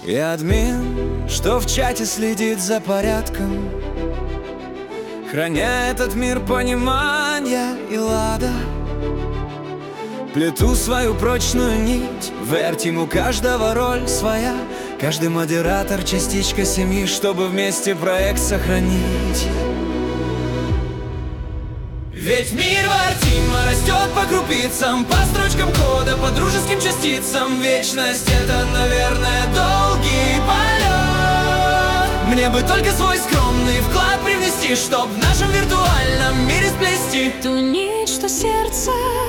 И админ, что в чате следит за порядком, храня этот мир понимания и лада. Плету свою прочную нить, в Airteam у каждого роль своя. Каждый модератор частичка семьи, чтобы вместе проект сохранить. Ведь мир в Airteam растет по крупицам, по строчкам кода, по дружеским частицам. Вечность — это, наверное, долгий полет. Мне бы только свой скромный вклад привнести, чтоб в нашем виртуальном мире сплести ту нить, что сердце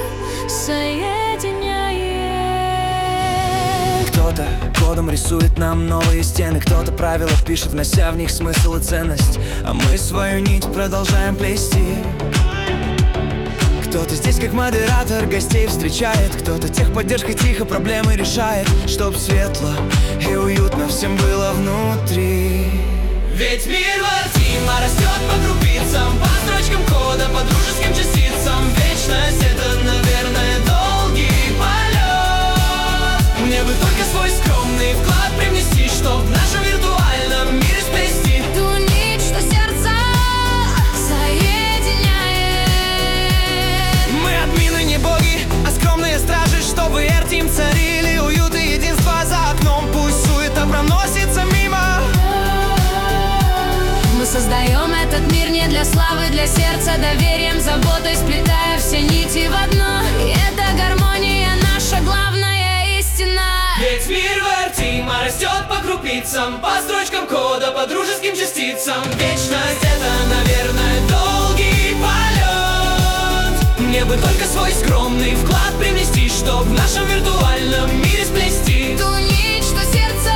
соединяет. Кто-то кодом рисует нам новые стены, кто-то правила пишет, внося в них смысл и ценность, а мы свою нить продолжаем плести. Кто-то здесь как модератор гостей встречает, кто-то техподдержкой тихо проблемы решает, чтоб светло и уютно всем было внутри. Ведь мир в Airteam растет по крупицам, по строчкам кода, по дружеским частицам. Вечность — это, наверное, долгий полет. Мне бы только свой скромный вклад привнести, чтоб в нашем виртуальном мире сплести ту нить, что сердце соединяет. Мы админы не боги, а скромные стражи, чтобы Airteam царили уют и единство за окном. Пусть суета проносится мимо. Мы создаем этот мир не для славы, для сердца, доверием, заботой, сплетая все нити в одно. И эта гармония наша главная истина. Ведь мир в Airteam растет по крупицам, по строчкам кода, по дружеским частицам. Вечность — это, наверное, долгий полет. Мне бы только свой скромный вклад привнести, чтоб в нашем виртуальном мире сплести ту нить, что сердце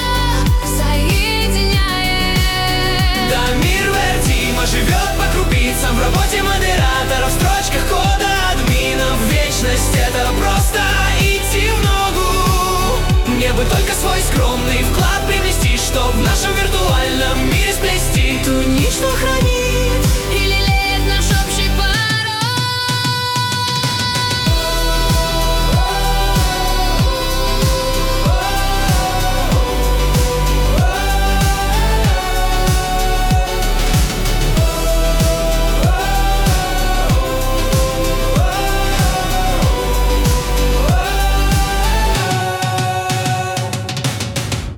соединяет. Да, мир в Airteam живет по крупицам, в работе модераторов, в строчках кода админов. Вечность — это просто идти в ногу. Мне бы только свой скромный вклад привнести, чтоб в нашем виртуальном мире сплести ту нить, что хранит